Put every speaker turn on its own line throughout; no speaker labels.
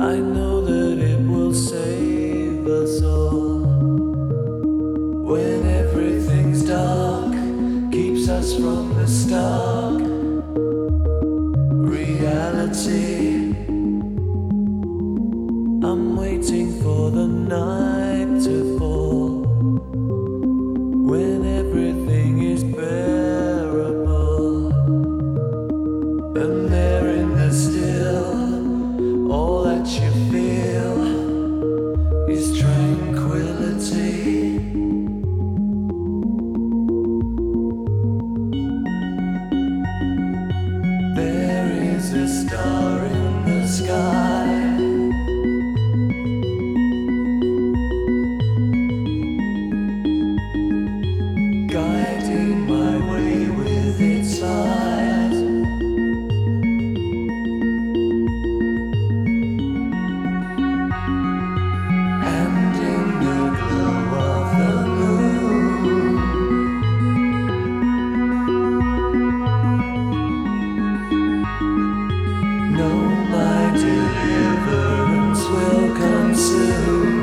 I know that it will save us all. When everything's dark, keeps us from the stark reality. I'm waiting for the night to fall, when everything is bearable, and there in the still, all that you feel is tranquility. There is a star in the sky, guiding my way with its eyes. And in the glow of the moon, know my deliverance will come soon.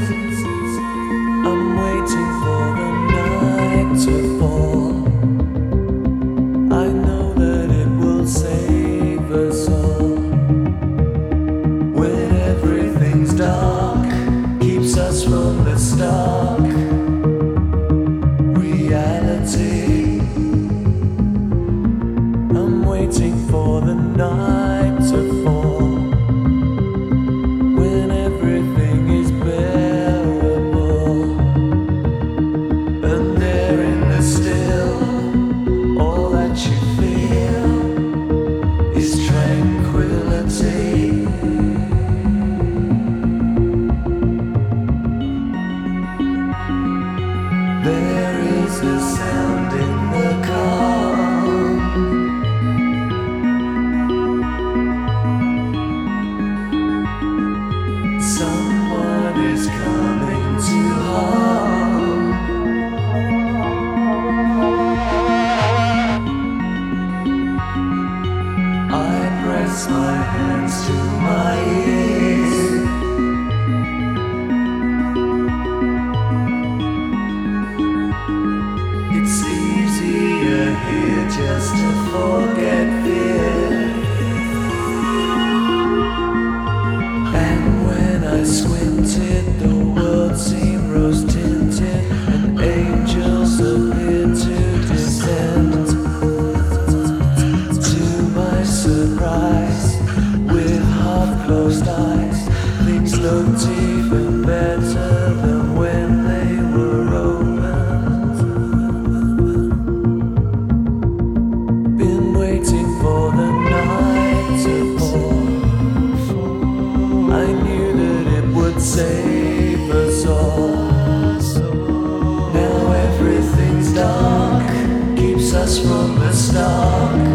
I'm waiting for the night to fall. I know that it will save us all. When everything's dark, keeps us from the stark reality. I'm waiting for the night to fall, when everything is bearable, and there in the still, all that you feel is tranquility. There is a sound in the calm, someone is coming to harm. I press my hands to my ears, it's easier here just to forget fear. And when I squinted, the world seemed rose tinted, and angels appeared to descend. To my surprise, with half closed eyes, things looked even better than when they were opened. Been waiting for the night to fall. I knew that it would save us all. Now everything's dark, keeps us from the stark